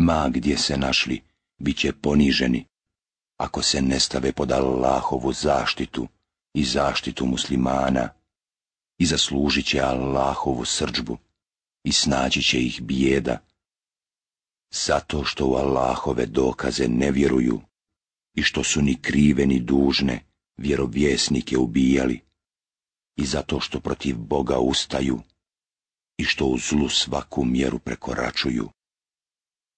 Ma gdje se našli, bit će poniženi, ako se ne stave pod Allahovu zaštitu i zaštitu muslimana, i zaslužit će Allahovu srdžbu i snaći će ih bijeda, zato što u Allahove dokaze ne vjeruju i što su ni krive ni dužne vjerovjesnike ubijali, i zato što protiv Boga ustaju i što u zlu svaku mjeru prekoračuju.